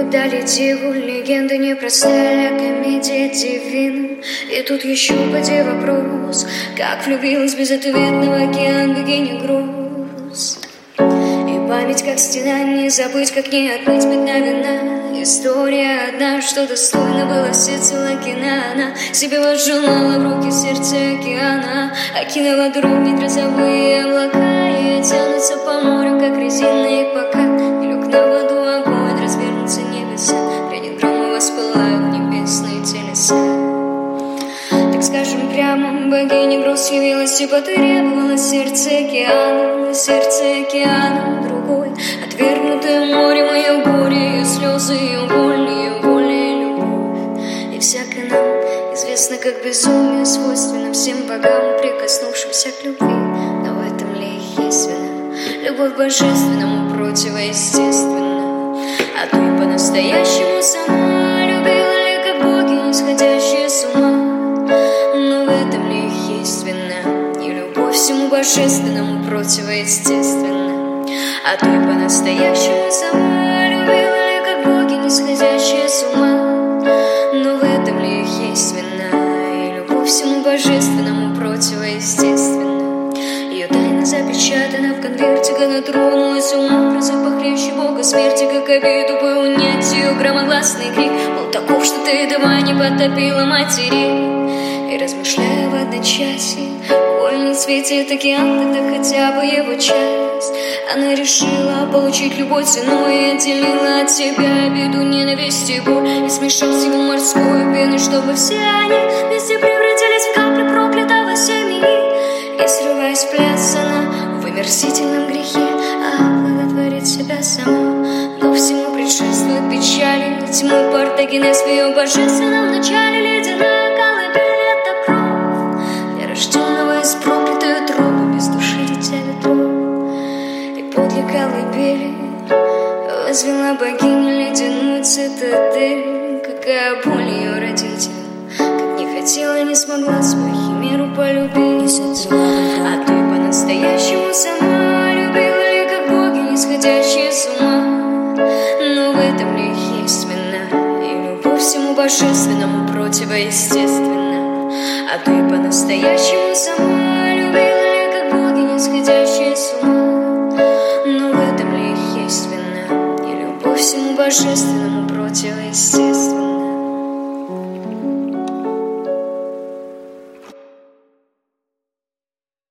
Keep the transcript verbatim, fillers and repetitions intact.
дали диву, легенда непростая, комедия дивина. И тут еще поди вопрос, как влюбилась безответно в океан богини груз. И память как стена, не забыть, как не отмыть пятна вина. История одна, что достойно было сердце кино. Она себе возжелала в руки сердце океана, окинула дробни грозовые облака, и тянутся по морю, как резиновые пока. И люк на воду огонь, развернутся небеса, грянет гром и воспылают небесные телеса. Так скажем прямо, богиня груз явилась и потребовала сердце океана, сердце океана другой, отвергнутое морем ее горе, ее слезы, ее боль, ее воля и любовь. И всякое нам известно, как безумие свойственно всем богам, прикоснувшимся к любви. Но в этом ли есть вина? Любовь божественному противоестественна. А ты по-настоящему сама любила ли, как боги, не сходящие с ума? Но в этом ли есть вина? И любовь всему божественному противоестественна. А ты по-настоящему сама любила ли, как боги, не сходящие с ума? Но в этом ли есть вина? И любовь всему божественному противоестественна. Ее тайна запечатана в конверте, когда тронулась ума, гроза похлеще бога смерти, как обиду бы унять ее громогласный крик был таков, что ты едва не потопила матери. И размышляя в одночасье, коль на свете океан, тогда хотя бы его часть, она решила получить любой ценой и отделила от себя обиду, ненависть и боль, и смешав с его морской пеной, чтобы все они вместе превратились в капли проклятого семьи. И срываясь в пляс, она в омерзительном грехе оплодотворит себя сама. Но всему предшествует печали, тьму партагенез в ее божественном начале. Ледяная колыбель — это кровь для рожденного из проклятой утробы, без души дитя ветров. И подле колыбели возвела богиня ледяную цитадель. Какая боль ее родителям, как не хотела, не смогла свою химеру полюбить. А ты по-настоящему сама любила ли, как боги, не сходящие с ума? Но в этом ли есть вина? И любовь всему божественному противоестественна. А ты по-настоящему сама любила ли, как боги, не сходящие с ума? Но в этом ли есть вина? И любовь всему божественному